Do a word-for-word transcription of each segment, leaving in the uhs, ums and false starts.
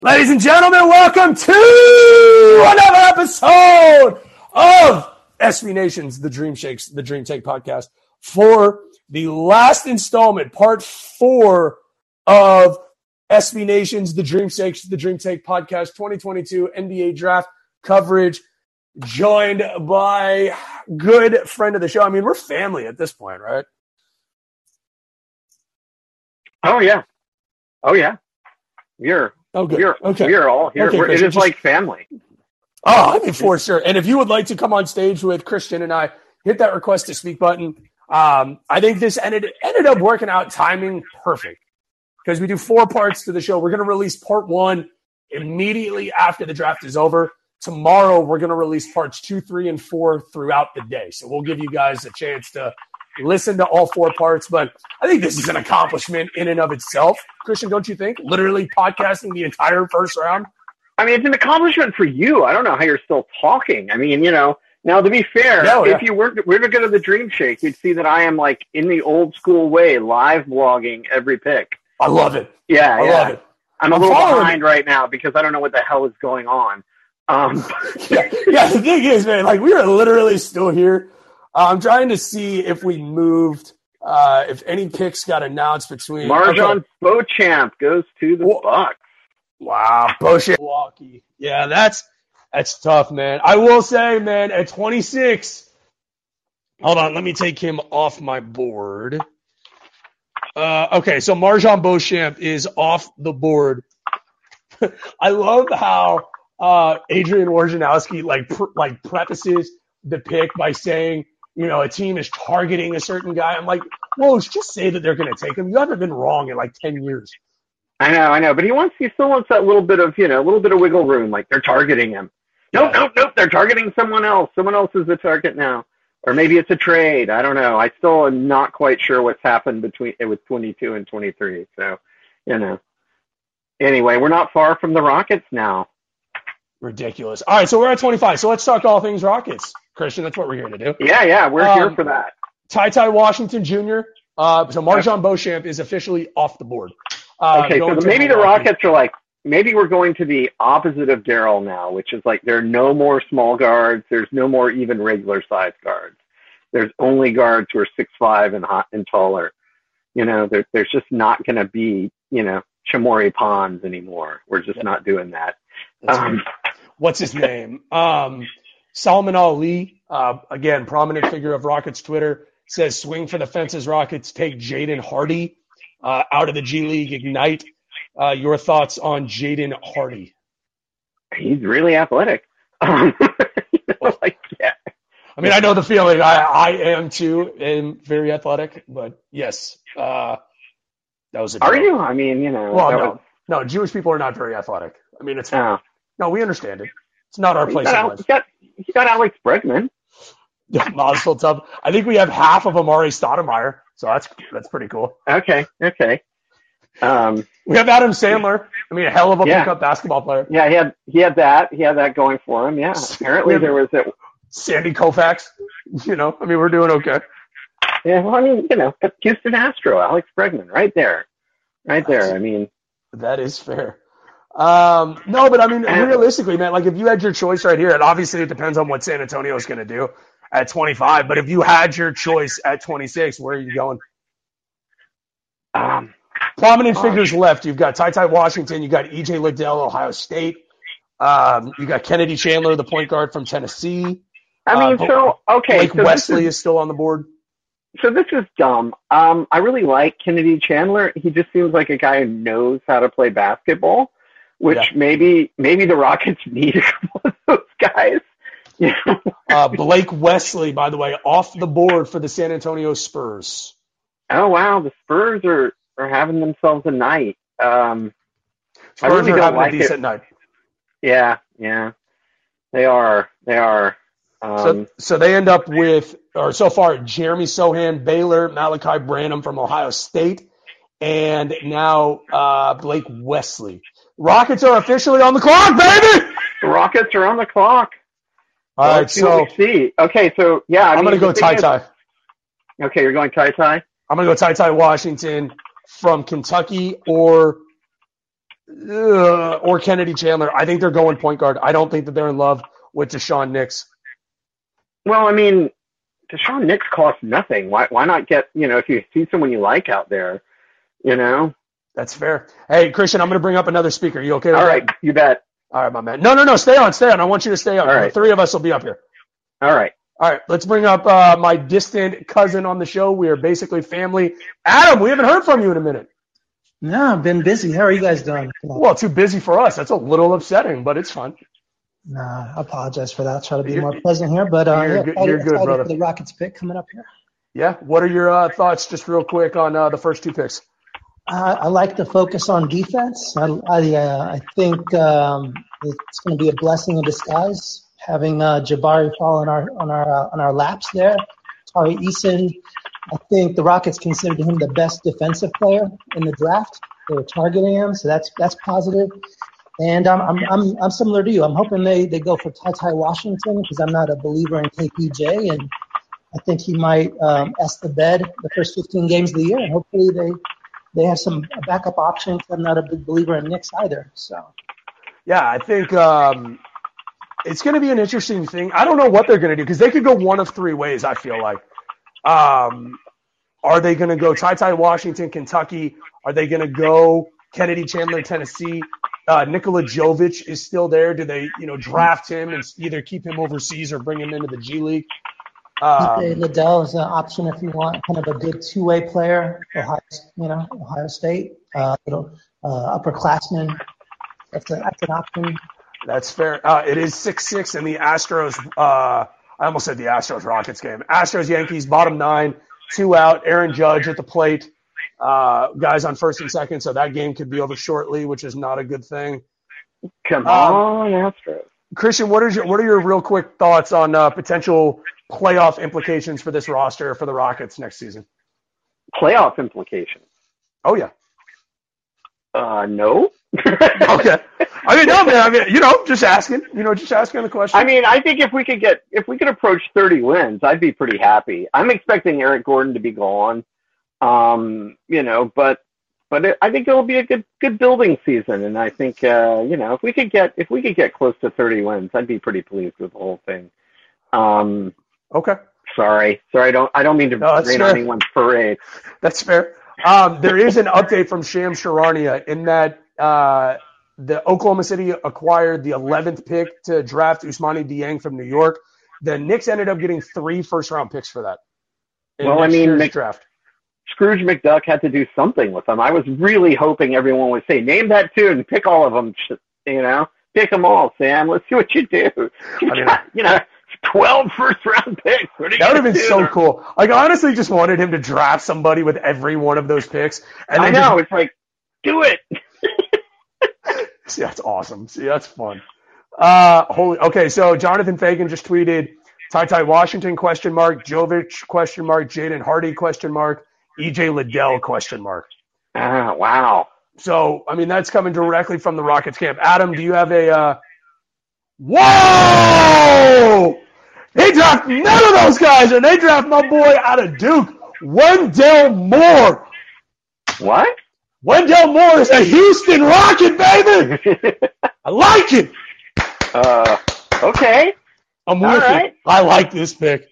Ladies and gentlemen, welcome to another episode of S B Nation's The Dream Shakes, The Dream Take podcast for the last installment, part four of S B Nation's The Dream Shakes, The Dream Take podcast twenty twenty-two N B A draft coverage, joined by good friend of the show. I mean, we're family at this point, right? Oh, yeah. Oh, yeah. You're Oh, good. We're, okay. we're all here. Okay, we're, it is just, like family. Oh, I mean, for sure. And if you would like to come on stage with Christian and I, hit that request to speak button. Um, I think this ended ended up working out timing perfect because we do four parts to the show. We're going to release part one immediately after the draft is over. Tomorrow, we're going to release parts two, three, and four throughout the day. So we'll give you guys a chance to listen to all four parts. But I think this is an accomplishment in and of itself. Christian, don't you think? Literally podcasting the entire first round. I mean, it's an accomplishment for you. I don't know how you're still talking. I mean, you know, now to be fair, no, yeah. if you were, were to go to the Dream Shake, you'd see that I am like in the old school way, live blogging every pick. I love it. Yeah, I yeah. love it. I'm a I'm little following behind it. right now because I don't know what the hell is going on. Um, yeah, yeah, the thing is, man, like we are literally still here. Uh, I'm trying to see if we moved, uh, if any picks got announced between. Marjon okay. Beauchamp goes to the Whoa. Bucks. Wow, Beauchamp. Milwaukee. Yeah, that's that's tough, man. I will say, man, at twenty-six. Hold on, let me take him off my board. Uh, okay, so Marjon Beauchamp is off the board. I love how uh, Adrian Wojnarowski like pr- like prefaces the pick by saying, you know, a team is targeting a certain guy. I'm like, Woj, just say that they're going to take him. You haven't been wrong in like ten years. I know, I know, but he wants, he still wants that little bit of, you know, a little bit of wiggle room. Like they're targeting him. Nope, Yeah. nope, nope. They're targeting someone else. Someone else is the target now, or maybe it's a trade. I don't know. I still am not quite sure what's happened between with twenty-two and twenty-three. So, you know. Anyway, we're not far from the Rockets now. Ridiculous. All right, so we're at twenty-five. So let's talk all things Rockets. Christian, that's what we're here to do. Yeah, yeah, we're Um, here for that. Ty Ty Washington Junior Uh, so Marjon Beauchamp is officially off the board. Uh, Okay, so going the, to maybe the Milwaukee. Rockets are like, maybe we're going to the opposite of Daryl now, which is like there are no more small guards. There's no more even regular size guards. There's only guards who are six five and hot and taller. You know, there, there's just not going to be, you know, Chamori Ponds anymore. We're just Yep. not doing that. That's Um, right. What's his name? Um, Salman Ali, uh, again, prominent figure of Rockets Twitter, says swing for the fences, Rockets take Jaden Hardy uh, out of the G League Ignite. Uh, your thoughts on Jaden Hardy? he's really athletic. Um, you know, like, yeah. I mean, I know the feeling. I, I am too, and very athletic, but yes, uh, that was a Are joke. you? I mean, you know. Well, that no, was- no, Jewish people are not very athletic. I mean, it's no. no, we understand it. It's not our You place got, in Al- life. you got, you got Alex Bregman. Yeah, Mazel Tov. I think we have half of Amari Stoudemire, so that's that's pretty cool. Okay, okay. Um, We have Adam Sandler. I mean, a hell of a Yeah. pickup basketball player. yeah, he had he had that. He had that going for him. Yeah. Apparently Yeah. there was that. Sandy Koufax. You know, I mean, we're doing okay. Yeah, well, I mean, you know, Houston Astro, Alex Bregman, right there, right there. I mean, That is fair. Um, no, but I mean, And- realistically, man, like if you had your choice right here, and obviously it depends on what San Antonio is going to do at twenty-five, but if you had your choice at twenty-six, where are you going? um, Prominent Gosh. figures left. You've got Ty Ty Washington. You got E J Liddell, Ohio State. Um, you got Kennedy Chandler, the point guard from Tennessee. I mean, Uh, so okay, Blake so this Wesley is, is still on the board. so this is dumb. Um, I really like Kennedy Chandler. He just seems like a guy who knows how to play basketball, which Yeah. maybe maybe the Rockets need a couple of those guys. You know? Uh, Blake Wesley, by the way, off the board for the San Antonio Spurs. Oh wow, the Spurs are, are having themselves a night. Um, I Spurs really are don't having like a it. decent night. yeah, yeah, they are. They are. Um, So, so they end up with, or so far, Jeremy Sohan, Baylor, Malachi Branham from Ohio State, and now uh, Blake Wesley. Rockets are officially on the clock, baby! the Rockets are on the clock. All right, Let's see what so we see. Okay, so yeah, I I'm mean, going to go the thing Ty is- Ty. Okay, you're going Ty Ty. I'm going to go Ty Ty Washington from Kentucky or uh, or Kennedy Chandler. I think they're going point guard. I don't think that they're in love with Deshaun Nix. Well, I mean, Deshaun Nix costs nothing. Why why not get, you know, if you see someone you like out there, you know? That's fair. Hey, Christian, I'm going to bring up another speaker. You okay with All right, that? you bet. All right, my man. No, no, no. Stay on. Stay on. I want you to stay on. All right. The three of us will be up here. All right. All right. Let's bring up uh, my distant cousin on the show. We are basically family. Adam, we haven't heard from you in a minute. No, I've been busy. How are you guys doing? Well, too busy for us. That's a little upsetting, but it's fun. Nah, I apologize for that. I'll try to be You're- more pleasant here, but uh, you're yeah, good- excited- you're good, excited brother. for the Rockets pick coming up here. Yeah. What are your uh, thoughts, just real quick, on uh, the first two picks? Uh, I like the focus on defense. I I, uh, I think um, it's going to be a blessing in disguise having uh, Jabari fall on our on our uh, on our laps there. Tari Eason, I think the Rockets considered him the best defensive player in the draft. They were targeting him, so that's that's positive. And I'm I'm I'm, I'm similar to you. I'm hoping they, they go for Ty Ty Washington because I'm not a believer in K P J, and I think he might um, S the bed the first fifteen games of the year, and hopefully they they have some backup options. I'm not a big believer in Knicks either. So Yeah, I think um, it's going to be an interesting thing. I don't know what they're going to do because they could go one of three ways, I feel like. Um, are they going to go Ty Ty Washington, Kentucky? Are they going to go Kennedy Chandler, Tennessee? Uh, Nikola Jovic is still there. Do they, you know, draft him and either keep him overseas or bring him into the G League? P J Um, Liddell is an option if you want kind of a good two-way player. Ohio, you know, Ohio State, uh, little uh, upperclassman. That's a, that's an option. that's fair. Uh, it is six six in the Astros. Uh, I almost said the Astros Rockets game. Astros Yankees bottom nine, two out. Aaron Judge at the plate. Uh, guys on first and second, so that game could be over shortly, which is not a good thing. Come Um, on, Astros. Christian, what is your what are your real quick thoughts on uh, potential playoff implications for this roster for the Rockets next season? Playoff implications. Oh yeah. Uh, no. Okay. I mean, no, man. I mean, you know, just asking. You know, just asking the question. I mean, I think if we could get, if we could approach thirty wins, I'd be pretty happy. I'm expecting Eric Gordon to be gone. Um, you know, but, but it, I think it'll be a good, good building season. And I think, uh, you know, if we could get, if we could get close to thirty wins, I'd be pretty pleased with the whole thing. Um, okay. sorry, sorry. I don't, I don't mean to No, that's rain fair. on anyone's parade. That's fair. Um, there is an update from Shams Charania in that uh, the Oklahoma City acquired the eleventh pick to draft Ousmane Dieng from New York. The Knicks ended up getting three first-round picks for that. in Well, I next mean, year's Mc- draft. Scrooge McDuck had to do something with them. I was really hoping everyone would say, name that tune, pick all of them, you know, pick them all, Sam. Let's see what you do. You I mean- got, you know, twelve first-round picks. What are you That would have gonna been do? so cool. Like, I honestly just wanted him to draft somebody with every one of those picks. And I then know. It's like, do it. Just, see, that's awesome. See, that's fun. Uh, holy. Okay, so Jonathan Fagan just tweeted, Ty Ty Washington, question mark, Jovic, question mark, Jaden Hardy, question mark, E J Liddell, question mark. Ah, wow. So, I mean, that's coming directly from the Rockets camp. Adam, do you have a, uh, whoa! They draft none of those guys, and they draft my boy out of Duke, Wendell Moore. What? Wendell Moore is a Houston Rocket, baby! I like it! uh, okay. I'm All with right. it. I like this pick.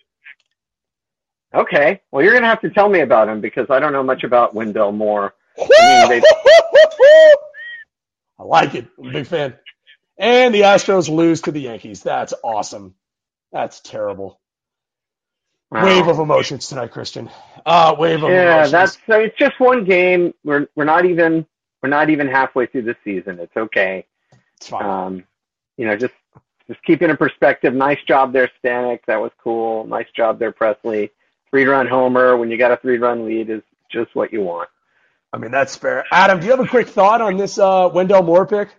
Okay. Well, you're going to have to tell me about him because I don't know much about Wendell Moore. I mean, they- I like it. I'm a big fan. And the Astros lose to the Yankees. That's awesome. That's terrible. wow. Wave of emotions tonight, Christian. Uh, wave of Yeah, emotions. that's so it's just one game. We're we're not even we're not even halfway through the season. It's okay. It's fine. Um, you know, just just keep it in perspective. Nice job there, Stanek. That was cool. Nice job there, Presley. Three run homer when you got a three run lead is just what you want. I mean, that's fair. Adam, do you have a quick thought on this uh, Wendell Moore pick?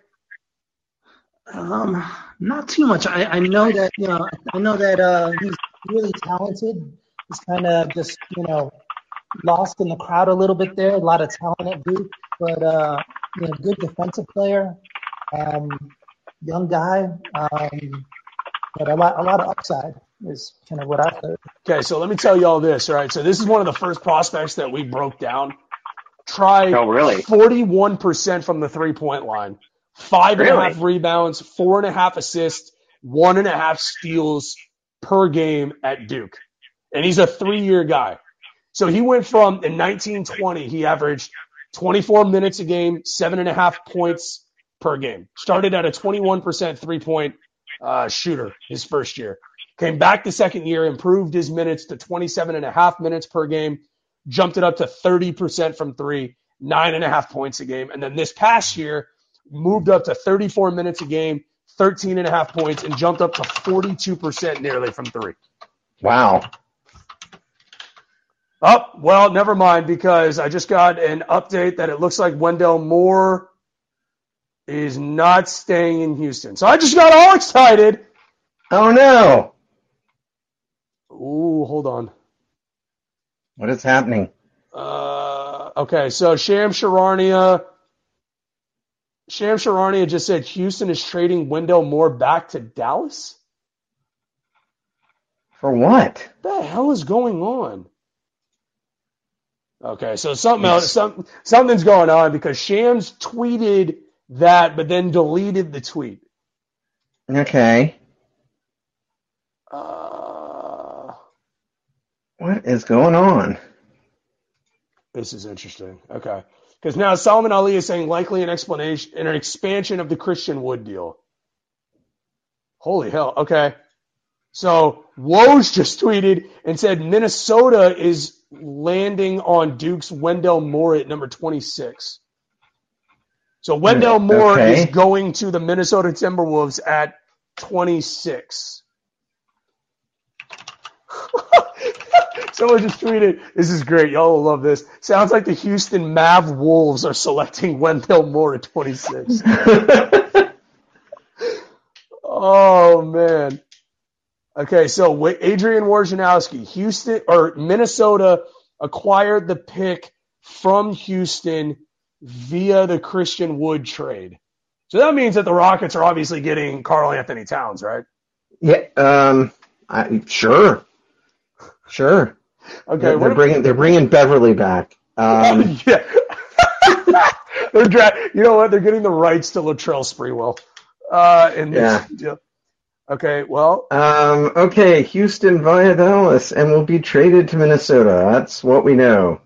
Um, not too much. I, I know that you know I know that uh, he's really talented. He's kind of just you know lost in the crowd a little bit there. A lot of talent at Duke, but uh, you know, good defensive player, um, young guy, um, but a lot a lot of upside is kind of what I've heard. Okay, so let me tell you all this, all right? So this is one of the first prospects that we broke down. tried Oh, really? forty-one percent from the three-point line, five and a Really? half rebounds, four and a half assists, one and a half steals per game at Duke. And he's a three-year guy. So he went from, in nineteen twenty, he averaged twenty-four minutes a game, seven and a half points per game. Started at a twenty-one percent three-point uh, shooter his first year. Came back the second year, improved his minutes to twenty-seven and a half minutes per game, jumped it up to thirty percent from three, nine and a half points a game. And then this past year, moved up to thirty-four minutes a game, thirteen and a half points, and jumped up to forty-two percent nearly from three. Wow. Oh, well, never mind, because I just got an update that it looks like Wendell Moore is not staying in Houston. So I just got all excited. Oh, no. Ooh, hold on. What is happening? Uh, okay, so Sham Charania, Sham Charania just said Houston is trading Wendell Moore back to Dallas? For what? What the hell is going on? Okay, so something else, some, something's going on because Shams tweeted that, but then deleted the tweet. Okay. Uh, What is going on? this is interesting. Okay, because now Solomon Ali is saying likely an explanation, an expansion of the Christian Wood deal. Holy hell! Okay, so Woj just tweeted and said Minnesota is landing on Duke's Wendell Moore at number twenty-six. So Wendell Moore Okay. is going to the Minnesota Timberwolves at twenty-six. Someone just tweeted, this is great. Y'all will love this. Sounds like the Houston Mav Wolves are selecting Wendell Moore at twenty-six. Oh, man. Okay, so Adrian Wojnarowski, Houston or Minnesota acquired the pick from Houston via the Christian Wood trade. So that means that the Rockets are obviously getting Karl Anthony Towns, right? Yeah. Um. I, sure. Sure. Okay. They're, what they're if- bringing they're bringing Beverly back. Um. yeah. They're dra- you know what? They're getting the rights to Latrell Sprewell. Uh, in this Yeah. deal. Okay. Well. Um. Okay. Houston via Dallas and will be traded to Minnesota. That's what we know.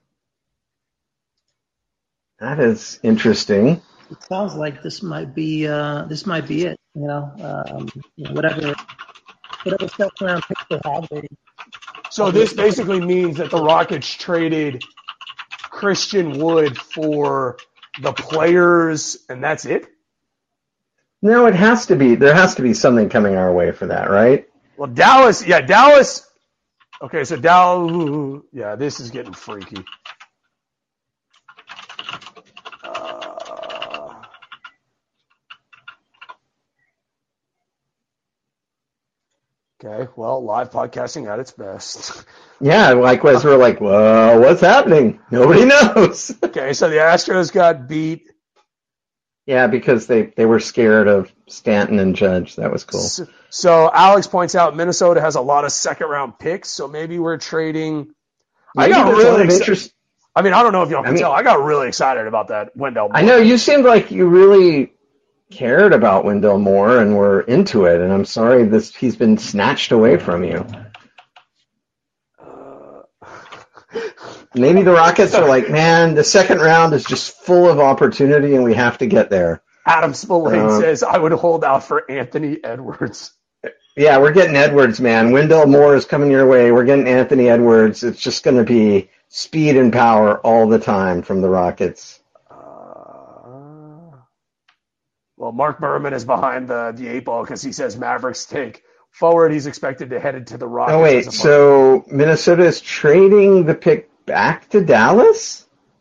That is interesting. It sounds like this might be uh, this might be it. You know, um, you know, whatever whatever second round pick they have, they So this basically means that the Rockets traded Christian Wood for the players, and that's it? No, it has to be. There has to be something coming our way for that, right? Well, Dallas, yeah, Dallas. Okay, so Dallas, yeah, this is getting freaky. Uh, okay, well, live podcasting at its best. Yeah, likewise, we're like, well, what's happening? Nobody knows. Okay, so the Astros got beat. Yeah, because they, they were scared of Stanton and Judge. That was cool. So, so Alex points out Minnesota has a lot of second round picks, so maybe we're trading. I Maybe got there's a lot really of exci- interest. I mean, I don't know if y'all can I mean- tell. I got really excited about that Wendell Moore. I know you seemed like you really cared about Wendell Moore and were into it, and I'm sorry this he's been snatched away from you. Maybe the Rockets are like, man, the second round is just full of opportunity, and we have to get there. Adam Spillane Uh, says, I would hold out for Anthony Edwards. Yeah, we're getting Edwards, man. Wendell Moore is coming your way. We're getting Anthony Edwards. It's just going to be speed and power all the time from the Rockets. Uh, well, Mark Berman is behind the, the eight ball because he says Mavericks take forward. He's expected to head into the Rockets. Oh, wait, as a so Minnesota is trading the pick back to Dallas?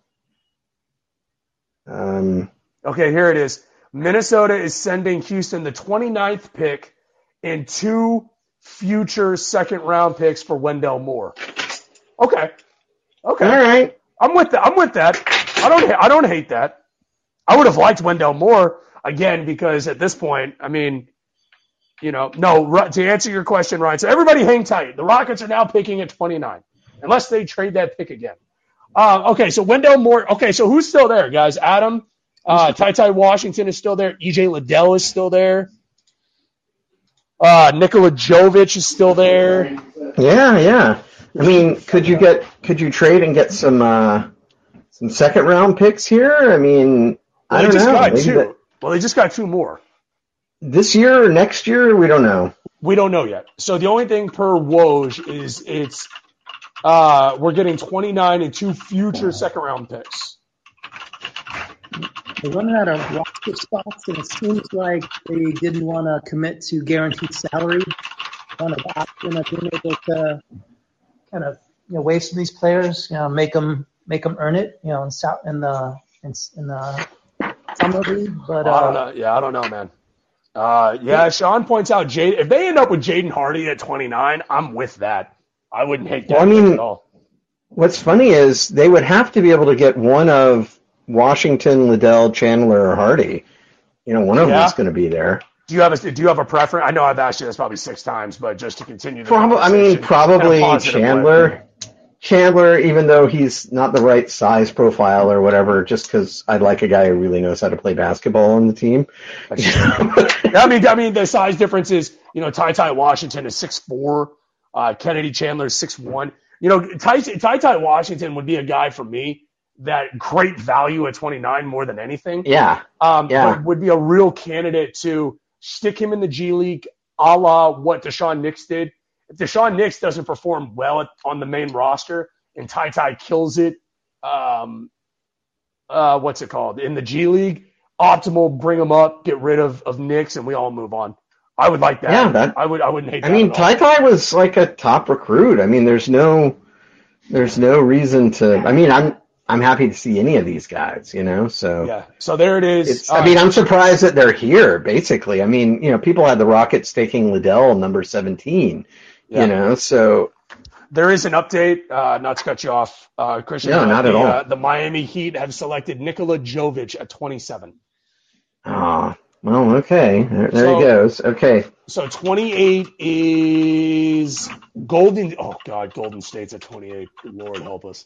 Um, Okay, here it is. Minnesota is sending Houston the twenty-ninth pick and two future second round picks for Wendell Moore. Okay. Okay. all right. I'm with that. I'm with that. I don't I don't hate that. I would have liked Wendell Moore again because at this point, I mean, you know, no, Ru- to answer your question, Ryan, so everybody hang tight. The Rockets are now picking at twenty-nine unless they trade that pick again. Uh, okay, so Wendell Moore. Okay, so who's still there, guys? Adam, uh, Ty Ty Washington is still there. E J Liddell is still there. Uh, Nikola Jovic is still there. Yeah, yeah. I mean, could you get could you trade and get some uh, some second round picks here? I mean, well, I don't they just know. got Maybe two. that, well, they just got two more. this year or next year, we don't know. We don't know yet. So the only thing per Woj is it's uh, we're getting twenty-nine and two future second round picks. They're running out of roster spots, and it seems like they didn't want to commit to guaranteed salary. Want the option of being able to kind of you know waive some of these players, you know, make them make them earn it, you know, in South in the in, in the summer league. But uh, I don't know. Yeah, I don't know, man. Uh, yeah, Sean points out Jade. If they end up with Jaden Hardy at twenty-nine, I'm with that. I wouldn't hate that Well, I mean, at all. What's funny is they would have to be able to get one of Washington, Liddell, Chandler, or Hardy. You know, one of Yeah. them is going to be there. Do you have a Do you have a preference? I know I've asked you this probably six times, but just to continue the Probably, I conversation mean, probably in a positive Chandler. way. Chandler, even though he's not the right size profile or whatever, just because I'd like a guy who really knows how to play basketball on the team. I mean, I mean, the size difference is, you know, Ty Ty Washington is six four, uh, Kennedy Chandler is six one. You know, Ty Ty Ty Washington would be a guy for me that great value at twenty-nine more than anything. Yeah, Um, yeah. But would be a real candidate to stick him in the G League, a la what Deshaun Nix did. If Deshaun Nix doesn't perform well at, on the main roster and Ty Ty kills it, um, uh, what's it called? In the G League, optimal, bring him up, get rid of, of Nix, and we all move on. I would like that. Yeah, that- I would. I wouldn't hate I that. mean, at all. Ty Ty was like a top recruit. I mean, there's no, there's no reason to. I mean, I'm I'm happy to see any of these guys. You know, so Yeah. So there it is. It's, All I mean, right. I'm surprised that they're here. Basically, I mean, you know, people had the Rockets taking Liddell number seventeen. Yeah. You know, so There is an update, uh, not to cut you off, uh, Christian. No, uh, not the, at all. Uh, the Miami Heat have selected Nikola Jovic at twenty-seven. ah, well, okay, there, there So- he goes. Okay, So twenty-eight is Golden. Oh God, Golden State's at twenty-eight. Lord help us.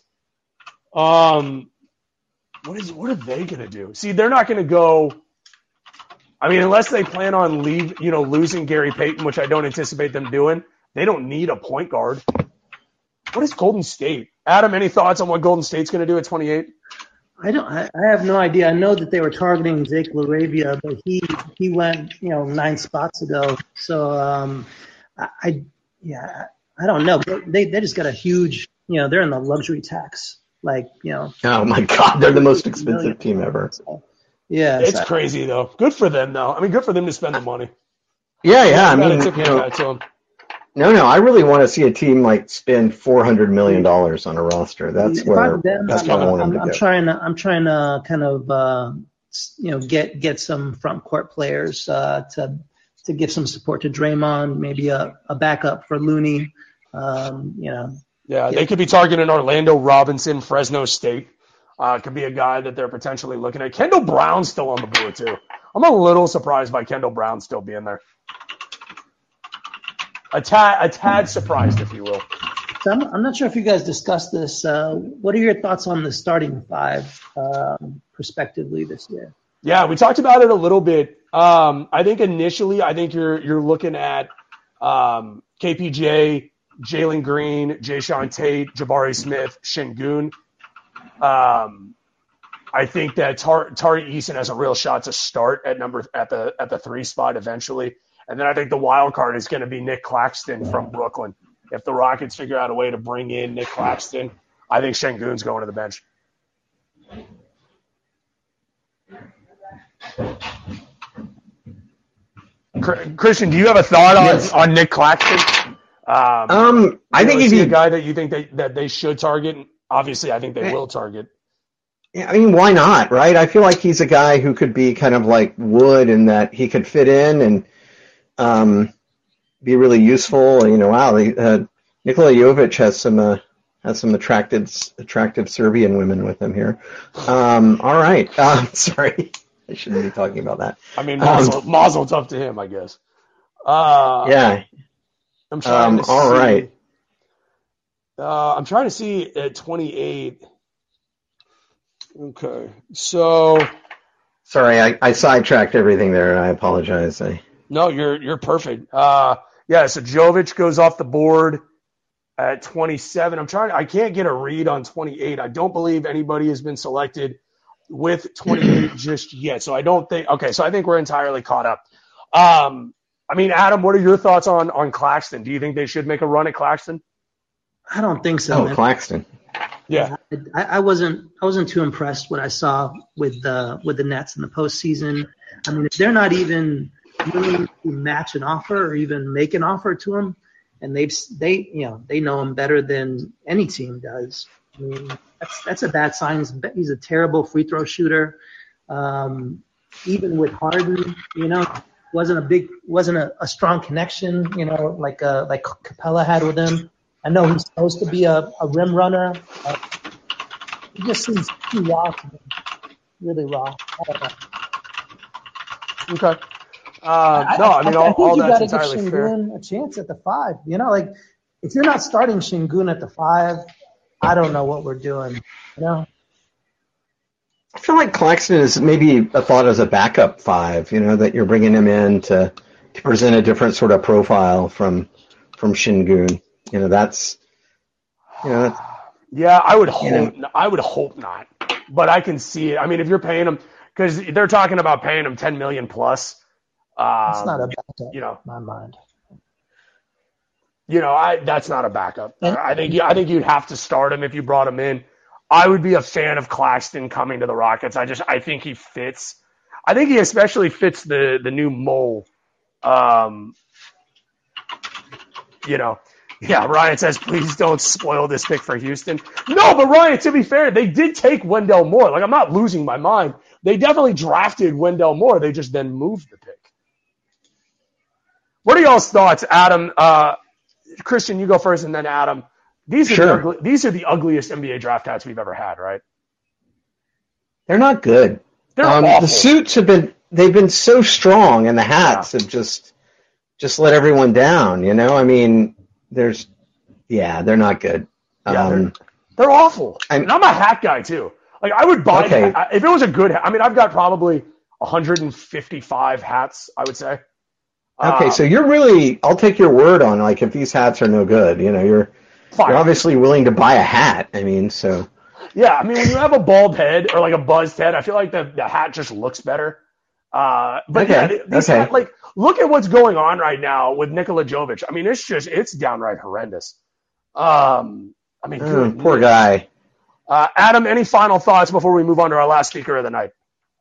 Um, what is? What are they gonna do? See, they're not gonna go. I mean, unless they plan on leave, you know, losing Gary Payton, which I don't anticipate them doing. They don't need a point guard. What is Golden State? Adam, any thoughts on what Golden State's gonna do at twenty-eight? I don't. I, I have no idea. I know that they were targeting Jake LaRavia, but he he went you know nine spots ago. So um, I, I yeah I don't know. They they just got a huge you know they're in the luxury tax like you know oh my God, they're the most expensive million. team ever. So, yeah, It's so- crazy though. Good for them though. I mean, good for them to spend the money. Yeah, yeah. I Gotta mean, tip you your know, hat to them. no, no. I really want to see a team like spend four hundred million dollars on a roster. That's If where I'm them, that's I'm, where I want I'm, them to I'm go. trying to I'm trying to kind of uh, s- you know get get some front court players uh, to to give some support to Draymond, maybe a, a backup for Looney. Um, you know, Yeah, they could be targeting Orlando Robinson, Fresno State. Uh, could be a guy that they're potentially looking at. Kendall Brown's still on the board too. I'm a little surprised by Kendall Brown still being there. A tad, a tad surprised, if you will. so I'm, I'm not sure if you guys discussed this. Uh, what are your thoughts on the starting five um, prospectively this year? Yeah, we talked about it a little bit. Um, I think initially, I think you're you're looking at um, K P J, Jalen Green, Jayshawn Tate, Jabari Smith, Şengün. Um, I think that Tar- Tari Eason has a real shot to start at number at the at the three spot eventually, and then I think the wild card is going to be Nick Claxton from Brooklyn. If the Rockets figure out a way to bring in Nick Claxton, I think Şengün's going to the bench. Christian, do you have a thought on, Yes. on Nick Claxton? Um, Um, I you think know, if is he he a guy that you think they, that they should target? Obviously, I think they will target. Yeah, I mean, why not, right? I feel like he's a guy who could be kind of like Wood in that he could fit in and um, be really useful. You know, wow, they, uh, Nikola Jovic has some uh, has some attractive attractive Serbian women with him here. Um, all right, um, sorry, I shouldn't be talking about that. I mean, Um, Mazel, Mazel tov to him, I guess. Uh, Yeah, I'm trying um, to all see. right. Uh, I'm trying to see at twenty-eight. Okay. So Sorry, I, I sidetracked everything there. I apologize. I, no, you're you're perfect. Uh, yeah. So Jovic goes off the board at twenty-seven. I'm trying. I can't get a read on twenty-eight. I don't believe anybody has been selected with twenty-eight just yet. So I don't think. Okay. So I think we're entirely caught up. Um, I mean, Adam, what are your thoughts on on Claxton? Do you think they should make a run at Claxton? I don't think so. oh, man. Claxton. Yeah. I, I wasn't I wasn't too impressed what I saw with the with the Nets in the postseason. I mean, if they're not even willing to match an offer or even make an offer to him, and they've they you know they know him better than any team does. I mean, that's that's a bad sign. He's, he's a terrible free throw shooter. Um, even with Harden, you know, wasn't a big wasn't a, a strong connection. You know, like uh, like Capella had with him. I know he's supposed to be a, a rim runner. Uh, he just seems too raw to me. Really raw. I don't know. Okay. Uh, no, I mean, all, I think all you that's got to give entirely fair. Şengün a chance at the five. You know, like, if you're not starting Şengün at the five, I don't know what we're doing. You know? I feel like Claxton is maybe a thought as a backup five, you know, that you're bringing him in to, to present a different sort of profile from from Şengün. You know, that's, you know, that's, Yeah, I would hope. You know. I would hope not, but I can see it. I mean, if you're paying him, because they're talking about paying him ten million plus. Um, It's not a backup, you know, in my mind. you know, I that's not a backup. And- I think you, I think you'd have to start him if you brought him in. I would be a fan of Claxton coming to the Rockets. I just I think he fits. I think he especially fits the the new mole. Um, you know. Yeah, Ryan says, please don't spoil this pick for Houston. No, but Ryan, to be fair, they did take Wendell Moore. Like, I'm not losing my mind. They definitely drafted Wendell Moore. They just then moved the pick. What are y'all's thoughts, Adam? Uh, Christian, you go first, and then Adam. These are, Sure. the, ugly, these are the ugliest N B A draft hats we've ever had, right? they're not good. They're Um, awful. the suits have been, they've been so strong, and the hats have just, just let everyone down, you know? I mean, there's, yeah, they're not good. Yeah, Um, they're, they're awful. I'm- and I'm a hat guy, too. Like, I would buy Okay. – if it was a good hat – I mean, I've got probably one hundred fifty-five hats, I would say. okay, Uh, so you're really, I'll take your word on, like, if these hats are no good, you know, you're, fine. you're obviously willing to buy a hat. I mean, so. Yeah, I mean, when you have a bald head or like a buzzed head, I feel like the, the hat just looks better. Uh, but Okay, yeah, th- these okay. hat, like, look at what's going on right now with Nikola Jovic. I mean, it's just, it's downright horrendous. Um, I mean, Oh, good. poor guy. Uh, Adam, any final thoughts before we move on to our last speaker of the night?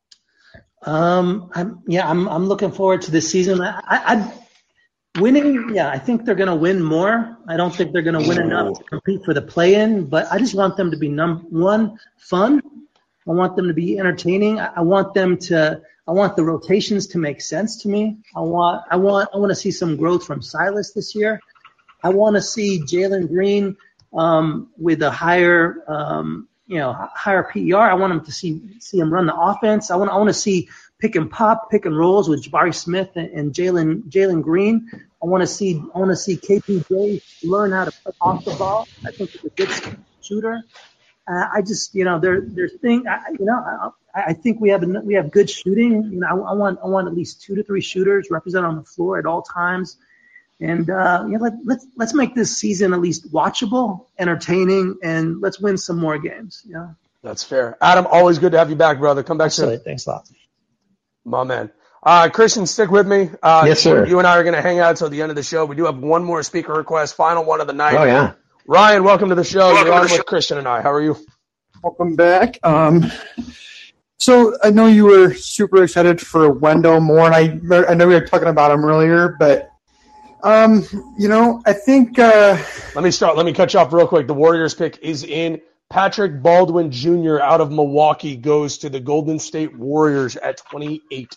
Um, I'm, yeah, I'm I'm looking forward to this season. I, I, I winning, yeah, I think they're going to win more. I don't think they're going to win enough to compete for the play-in, but I just want them to be number one, fun. I want them to be entertaining. I, I want them to. I want the rotations to make sense to me. I want. I want. I want to see some growth from Silas this year. I want to see Jalen Green um, with a higher, um, you know, higher P E R. I want him to see see him run the offense. I want I want to see pick and pop, pick and rolls with Jabari Smith and, and Jalen Jalen Green. I want to see I want to see K P J learn how to put off the ball. I think he's a good shooter. Uh, I just you know there there's thing I, you know I, I think we have we have good shooting. You know I, I want I want at least two to three shooters represented on the floor at all times. And uh, yeah, let, let's let's make this season at least watchable, entertaining, and let's win some more games. Yeah, That's fair. Adam, always good to have you back, brother. Come back soon. Thanks a lot. My man. Uh, Christian, stick with me. Uh, Yes, sir. You and I are going to hang out until the end of the show. We do have one more speaker request, final one of the night. Oh, yeah. Ryan, welcome to the show. Welcome You're on to the with show. Christian and I. How are you? Welcome back. Um, so I know you were super excited for Wendell Moore, and I I know we were talking about him earlier, but um, you know, I think uh, Let me start. Let me cut you off real quick. The Warriors pick is in. Patrick Baldwin Junior out of Milwaukee goes to the Golden State Warriors at twenty-eight.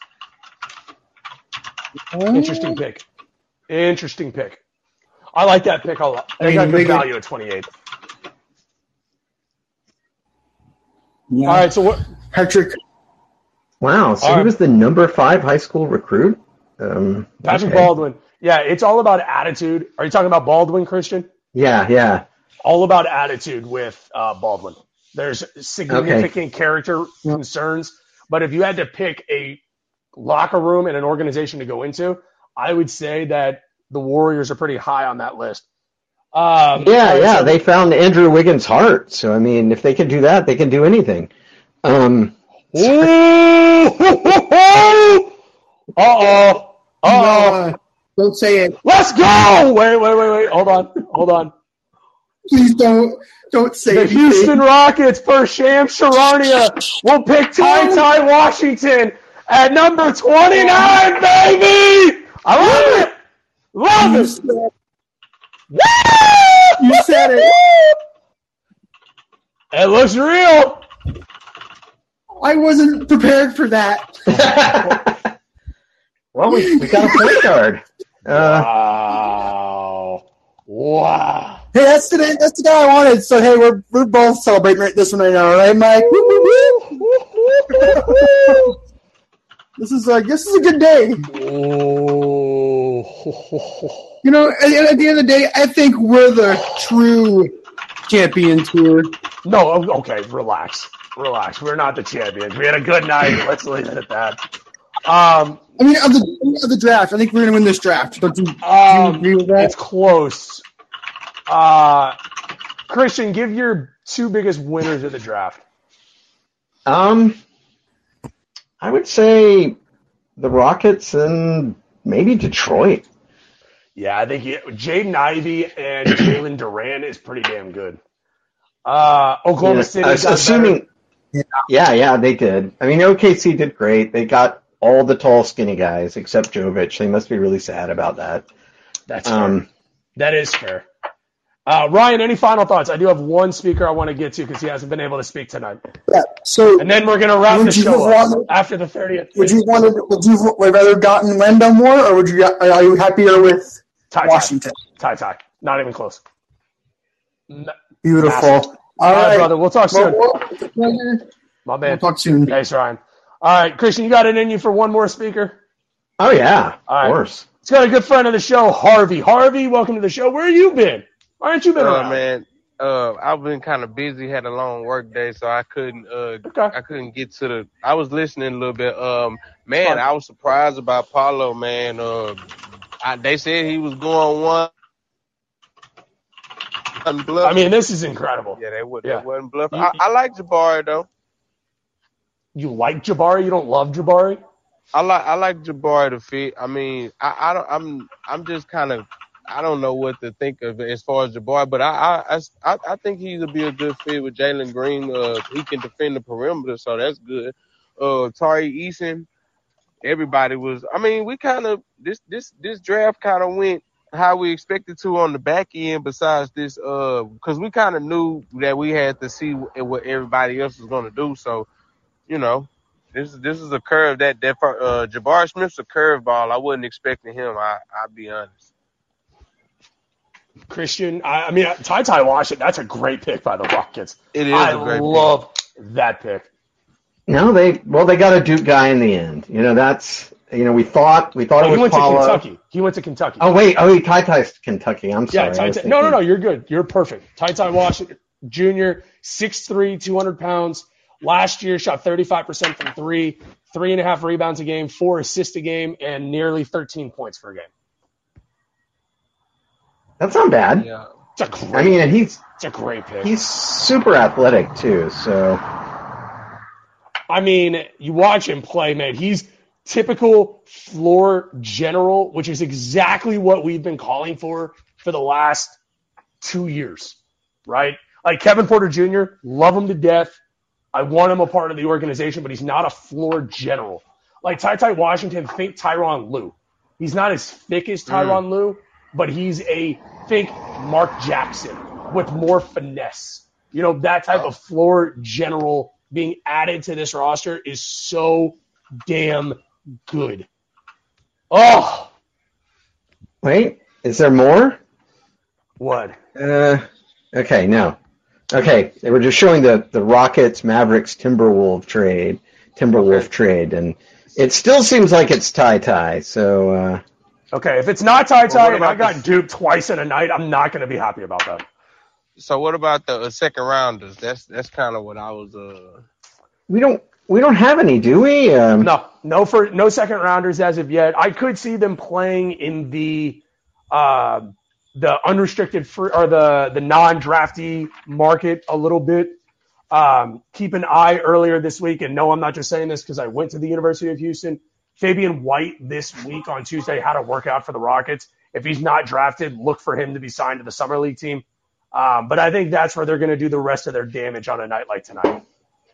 Interesting pick. Interesting pick. I like that pick a lot. I They mean, got good they get- value at twenty-eight. yeah, All right, so what? Patrick. Wow. So All he right. was the number five high school recruit? Um, Patrick okay. Baldwin. Yeah, it's all about attitude. Are you talking about Baldwin, Christian? Yeah, yeah. All about attitude with uh, Baldwin. There's significant Okay. character concerns. But if you had to pick a locker room and an organization to go into, I would say that the Warriors are pretty high on that list. Um, Yeah, all right, yeah, so- they found Andrew Wiggins' heart. So I mean, if they can do that, they can do anything. Um, Ooh! Uh-oh. Uh-oh. Uh, don't say it. Let's go! Wait, wait, wait, wait. Hold on. Hold on. Please don't don't say The anything. Houston Rockets per Sham Charania will pick Ty Ty Washington at number twenty-nine, baby! I love it! Love You it! said, Woo! you said it. It looks real. I wasn't prepared for that. well, we, we got a point guard. Uh, Wow. Wow. Hey, that's the that's the guy I wanted. So hey, we're we're both celebrating right this one right now, right, Mike? Woo, woo, woo. This is like this is a good day. Oh. You know, at, at the end of the day, I think we're the true champions here. No, okay, relax. Relax. We're not the champions. We had a good night. Let's leave it at that. Um, I mean, of the of the draft, I think we're going to win this draft. Don't you, do you um, agree with that? it's close. Uh, Christian, give your two biggest winners of the draft. um, I would say the Rockets and maybe Detroit. Yeah, I think you- Jaden Ivey and Jalen Duran is pretty damn good. Uh, Oklahoma Yeah, City. ass- got assuming, Yeah. yeah, yeah, they did. I mean, O K C did great. They got all the tall, skinny guys except Jovic. They must be really sad about that. better. That's fair. Um, That is fair. Uh, Ryan, any final thoughts? I do have one speaker I want to get to because he hasn't been able to speak tonight. Yeah. So, And then we're going to wrap Would the you show have up wanted- after the thirtieth. would you want to? Would you have rather gotten Wendell more, or would you? Are you happier with Tie, tie. Washington? Tie, tie. Not even close. N- Beautiful. Massive. All All right, right, brother. We'll talk Well, soon. well, it's a pleasure. My We'll man. talk soon. Thanks, Ryan. All right, Christian, you got it in you for one more speaker? oh yeah, All right. of course. It's got a good friend of the show, Harvey. Harvey, welcome to the show. Where have you been? Why aren't you been Uh, around? man, uh, I've been kind of busy, had a long work day, so I couldn't, uh, Okay. I couldn't get to the. I was listening a little bit. Um, man, Fine. I was surprised about Paulo. Man, uh, I, they said he was going one. one bluff. I mean, this is incredible. yeah, they, would, yeah. they wasn't bluff. You- I, I like Jabari though. You like Jabari? You don't love Jabari? I like I like Jabari to fit. I mean, I, I don't. I'm I'm just kind of. I don't know what to think of as far as Jabari, but I I, I, I think he'll be a good fit with Jalen Green. Uh, he can defend the perimeter, so that's good. Uh, Tari Eason, everybody was. I mean, we kind of this this this draft kind of went how we expected to on the back end. Besides this, uh, because we kind of knew that we had to see what everybody else was going to do. So, you know, this this is a curve that that uh, Jabari Smith's a curveball. I wasn't expecting him. I I'll be honest. Christian, I, I mean, Ty Ty Washington, that's a great pick by the Rockets. It is I a great pick. love that pick. No, they well they got a Duke guy in the end. You know that's you know we thought we thought Oh, it he was went to Paulo. Kentucky. He went to Kentucky. Oh wait, oh he Ty Ty's Kentucky. I'm sorry. yeah, I Ty was Ty. No, no, thinking- no, you're good. You're perfect. Ty Ty Washington Junior, six three, two hundred pounds. Last year, shot thirty-five percent from three, three and a half rebounds a game, four assists a game, and nearly thirteen points per game. That's not bad. Yeah. It's a great, I mean, and he's it's a great pick. he's super athletic too. So I mean, you watch him play, man. He's typical floor general, which is exactly what we've been calling for for the last two years, right? Like Kevin Porter Junior, love him to death. I want him a part of the organization, but he's not a floor general. Like Ty Ty Washington, think Tyronn Lue. He's not as thick as Tyronn Lue, but he's a think Mark Jackson with more finesse. You know, that type of floor general being added to this roster is so damn good. Oh, wait, is there more? what? Uh, okay, no. Okay, they were just showing the, the Rockets, Mavericks, Timberwolf trade, Timberwolf Okay. trade, and it still seems like it's Ty Ty. So uh, Okay, if it's not Ty Well, Ty what and I about got this- duped twice in a night, I'm not going to be happy about that. So what about the uh, second rounders? That's that's kind of what I was. Uh... We don't we don't have any, do we? Um, No, no for no second rounders as of yet. I could see them playing in the uh, the unrestricted free or the the non-drafty market a little bit. Um, keep an eye earlier this week, and no, I'm not just saying this because I went to the University of Houston. Fabian White this week on Tuesday had a workout for the Rockets. If he's not drafted, look for him to be signed to the Summer League team. Um, but I think that's where they're going to do the rest of their damage on a night like tonight.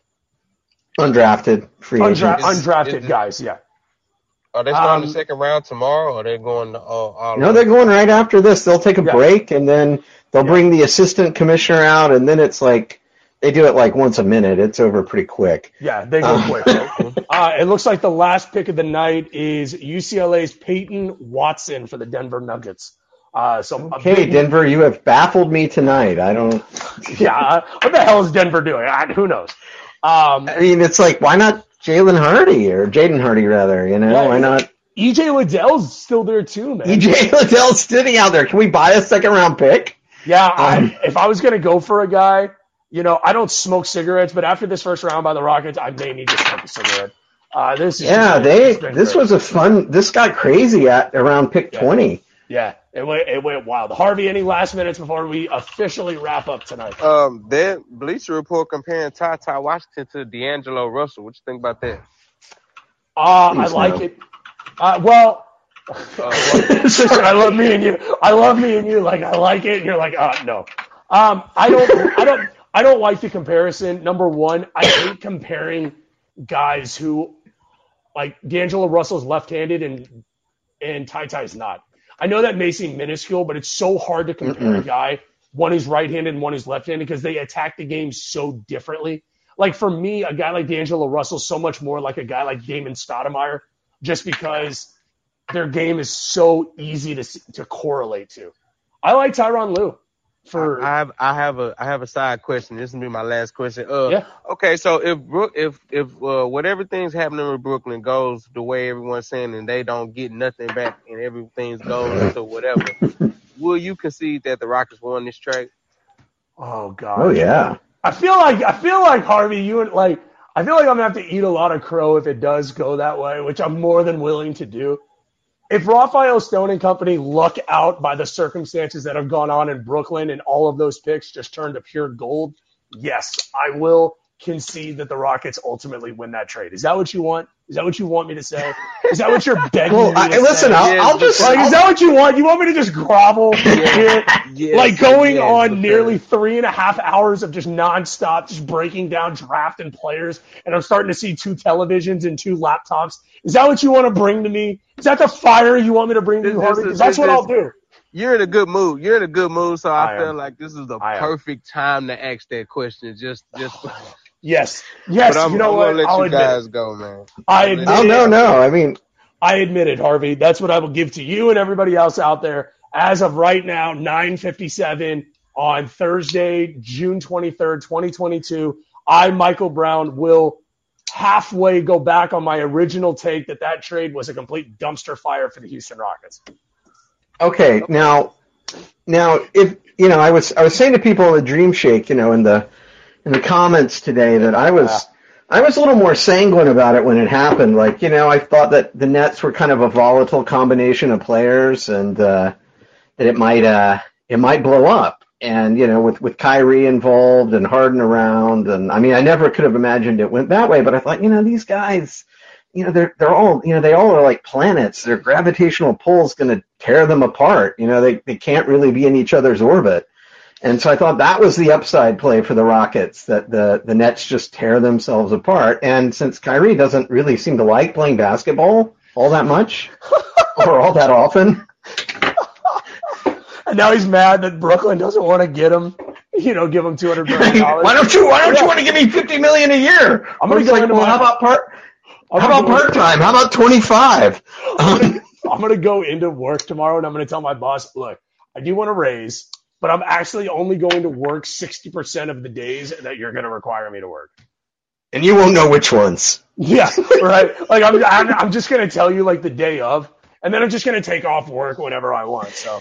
Undrafted free Undra- agents. undrafted is it- guys, yeah. Are they starting Um, the second round tomorrow, or are they going to, uh, all No, out? they're going right after this. They'll take a Yeah. break, and then they'll Yeah. bring the assistant commissioner out, and then it's like they do it like once a minute. It's over pretty quick. Yeah, they go Um, quick. Uh, it looks like the last pick of the night is U C L A's Peyton Watson for the Denver Nuggets. Uh, so a Okay, big- Denver, you have baffled me tonight. I don't. Yeah, uh, what the hell is Denver doing? I, who knows? Um, I mean, it's like, why not Jalen Hardy or Jaden Hardy rather? You know, Yeah, why not E J Liddell's still there too, man. E J Liddell sitting out there? Can we buy a second round pick? Yeah, I, Um, if I was going to go for a guy, you know, I don't smoke cigarettes, but after this first round by the Rockets, I may need to smoke a cigarette. Uh, this is Yeah, just- they. it's been This great. was a fun. This got crazy at around pick Yeah. twenty. Yeah, it went, it went wild. Harvey, any last minutes before we officially wrap up tonight? Um, then Bleacher Report comparing Ty Ty Washington to D'Angelo Russell. What you think about that? Uh, I Please like no. it. Uh, well, Uh, Sister, I love me and you. I love me and you. Like I like it. And you're like, uh, no. Um, I don't. I don't. I don't like the comparison. Number one, I hate comparing guys who, like D'Angelo Russell's left-handed and and Ty Ty's not. I know that may seem minuscule, but it's so hard to compare a guy one who's right-handed and one who's left-handed because they attack the game so differently. Like for me, a guy like D'Angelo Russell's so much more like a guy like Damon Stoudemire, just because their game is so easy to to correlate to. I like Tyronn Lue for I have I have a I have a side question. This will be my last question. Uh, Yeah. Okay, so if Brook if if uh, whatever thing's happening with Brooklyn goes the way everyone's saying, and they don't get nothing back, and everything's goes to whatever, will you concede that the Rockets won this trade? oh god. Oh yeah. I feel like I feel like Harvey, you and like I feel like I'm gonna have to eat a lot of crow if it does go that way, which I'm more than willing to do. If Raphael Stone and company luck out by the circumstances that have gone on in Brooklyn and all of those picks just turn to pure gold, yes, I will concede that the Rockets ultimately win that trade. Is that what you want? Is that what you want me to say? Is that what you're begging Well, me to I, say? listen, I'll, Yeah, I'll just. Like, is that what you want? You want me to just grovel here? Yes, Like going yes, on because- nearly three and a half hours of just nonstop, just breaking down draft and players, and I'm starting to see two televisions and two laptops. Is that what you want to bring to me? Is that the fire you want me to bring to you, This- Harvey? this- 'Cause that's this- what this- I'll do. You're in a good mood. You're in a good mood, so I, I feel am. like this is the I am. perfect time to ask that question. Just, just. Yes, yes. but I'm, you know I'm what? gonna let I'll you admit guys it. go, man. I admit Oh it. no, no. I mean, I admit it, Harvey. That's what I will give to you and everybody else out there. As of right now, nine fifty-seven on Thursday, June twenty-third, twenty twenty-two, I, Michael Brown, will halfway go back on my original take that that trade was a complete dumpster fire for the Houston Rockets. okay. Now, now, if you know, I was I was saying to people in the Dream Shake, you know, in the in the comments today that I was I was a little more sanguine about it when it happened. Like, you know, I thought that the Nets were kind of a volatile combination of players, and uh, that it might uh, it might blow up. And you know, with with Kyrie involved and Harden around, and I mean, I never could have imagined it went that way. But I thought, you know, these guys, you know, they're they're all, you know, they all are like planets. Their gravitational pull is going to tear them apart. You know, they they can't really be in each other's orbit. And so I thought that was the upside play for the Rockets, that the, the Nets just tear themselves apart. And since Kyrie doesn't really seem to like playing basketball all that much or all that often. And now he's mad that Brooklyn doesn't want to get him, you know, give him two hundred million dollars. why don't you why don't you want to give me fifty million dollars a year? I'm gonna It's go like, into well, my- how about part I'm how gonna about go- part time? How about twenty-five? Um, I'm going to go into work tomorrow and I'm going to tell my boss, look, I do want to raise, but I'm actually only going to work sixty percent of the days that you're going to require me to work. and you won't know which ones. Yeah, right. Like I'm, I'm, I'm just going to tell you like the day of, and then I'm just going to take off work whenever I want. So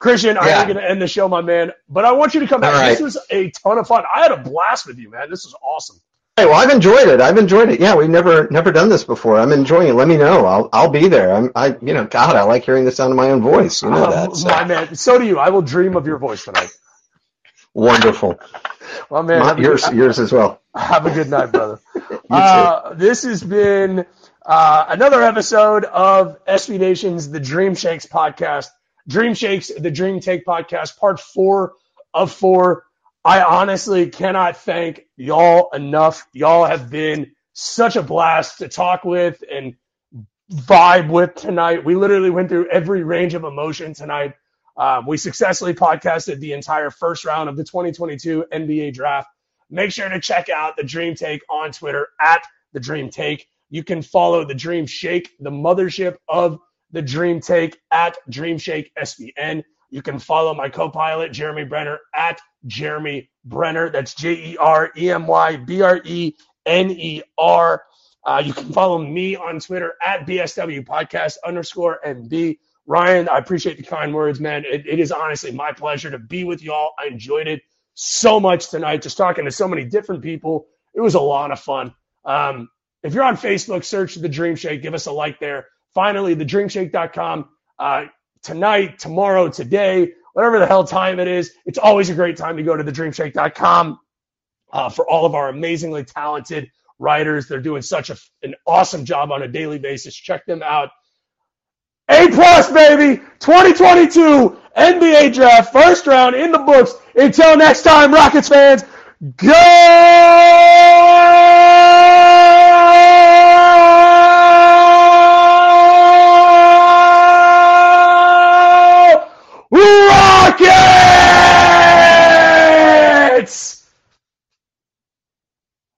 Christian, I Yeah. am going to end the show, my man, but I want you to come back. All right. This was a ton of fun. I had a blast with you, man. This was awesome. Hey, well, I've enjoyed it. I've enjoyed it. Yeah, we've never never done this before. I'm enjoying it. Let me know. I'll I'll be there. I'm I you know God, I like hearing the sound of my own voice. You know Um, that. So. My man, so do you. I will dream of your voice tonight. Wonderful. My man, My, have a yours good- yours as well. Have a good night, brother. You too. Uh, this has been uh, another episode of S B Nation's The Dream Shakes podcast. Dream Shakes, The Dream Take podcast, part four of four. I honestly cannot thank y'all enough. Y'all have been such a blast to talk with and vibe with tonight. We literally went through every range of emotion tonight. Um, we successfully podcasted the entire first round of the twenty twenty-two N B A draft. Make sure to check out The Dream Take on Twitter at The Dream Take. You can follow The Dream Shake, the mothership of The Dream Take, at Dream Shake S B N. You can follow my co-pilot, Jeremy Brenner, at Jeremy Brenner. That's J E R E M Y B R E N E R. Uh, you can follow me on Twitter at B S W Podcast underscore M B. Ryan, I appreciate the kind words, man. It, it is honestly my pleasure to be with y'all. I enjoyed it so much tonight, just talking to so many different people. It was a lot of fun. Um, if you're on Facebook, search The Dream Shake. Give us a like there. Finally, the dream shake dot com. Uh, tonight, tomorrow, today, whatever the hell time it is, it's always a great time to go to the dream shake dot com uh, for all of our amazingly talented writers. They're doing such a, an awesome job on a daily basis. Check them out. A plus, baby! twenty twenty-two N B A draft, first round in the books. Until next time, Rockets fans, go!